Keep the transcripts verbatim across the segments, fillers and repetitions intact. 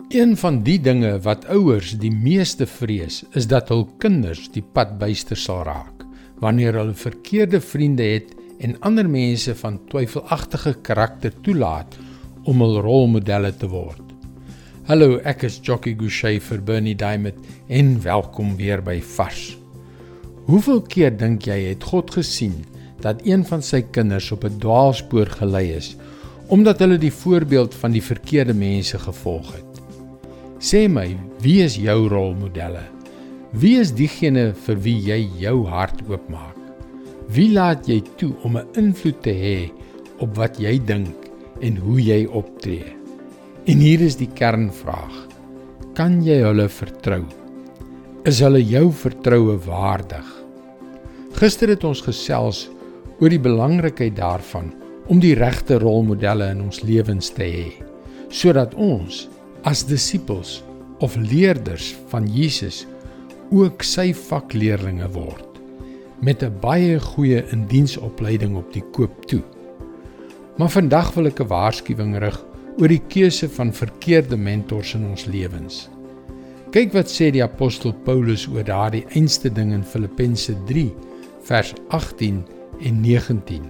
Een van die dinge wat ouers die meeste vrees, is dat hul kinders die pad byster sal raak, wanneer hulle verkeerde vriende het en ander mense van twyfelagtige karakter toelaat om hul rolmodelle te word. Hallo, ek is Jockey Gouchee vir Bernie Diamond en welkom weer by Vars. Hoeveel keer dink jy het God gesien dat een van sy kinders op 'n dwaalspoor gelei is, omdat hulle die voorbeeld van die verkeerde mense gevolg het? Sê my, wie is jou rolmodelle? Wie is diegene vir wie jy jou hart oopmaak? Wie laat jy toe om 'n invloed te hê op wat jy dink en hoe jy optree? En hier is die kernvraag: kan jy hulle vertrou? Is hulle jou vertroue waardig? Gister het ons gesels oor die belangrikheid daarvan om die regte rolmodelle in ons lewens te hê, sodat ons as disippels of leerders van Jesus ook sy vakleerlinge word, met 'n baie goeie indiensopleiding op die koop toe. Maar vandag wil ek 'n waarskuwing rig oor die keuse van verkeerde mentors in ons lewens. Kyk wat sê die apostel Paulus oor daardie einste ding in Filippense drie, vers agttien en negentien.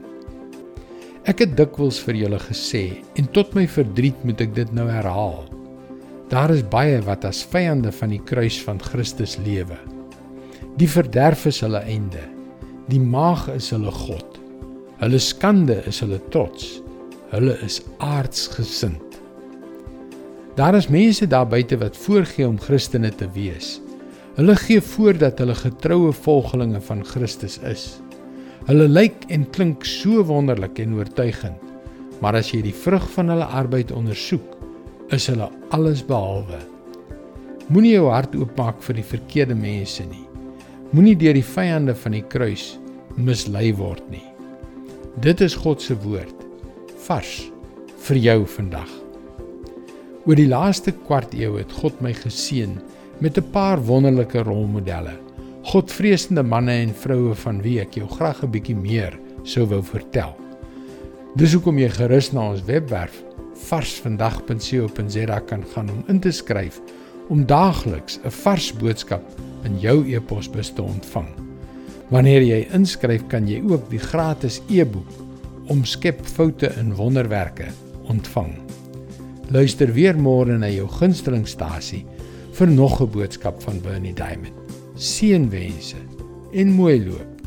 Ek het dikwels vir julle gesê, en tot my verdriet moet ek dit nou herhaal. Daar is baie wat as vyande van die kruis van Christus lewe. Die verderf is hulle einde, die maag is hulle God, hulle skande is hulle trots, hulle is aardsgesind. Daar is mense daar buite wat voorgee om Christene te wees. Hulle gee voor dat hulle getroue volgelinge van Christus is. Hulle lyk en klink so wonderlik en oortuigend, maar as jy die vrug van hulle arbeid ondersoek, is hulle alles behalwe. Moenie jou hart oopmaak vir die verkeerde mense nie. Moenie deur die vyande van die kruis mislei word nie. Dit is God se woord, vars vir jou vandag. Oor die laaste kwart eeu het God my geseën met 'n paar wonderlike rolmodelle, Godvreesende manne en vroue van wie ek jou graag 'n bietjie meer sou wou vertel. Dis hoekom jy gerus na ons webwerf varsvandag punt co punt za kan gaan om in te skryf om daagliks 'n vars boodskap in jou e-posbus te ontvang. Wanneer jy inskryf, kan jy ook die gratis e-boek Omskep foute in wonderwerke ontvang. Luister weer môre na jou gunstelingstasie vir nog 'n boodskap van Bernie Diamond. Seënwense en mooi loop.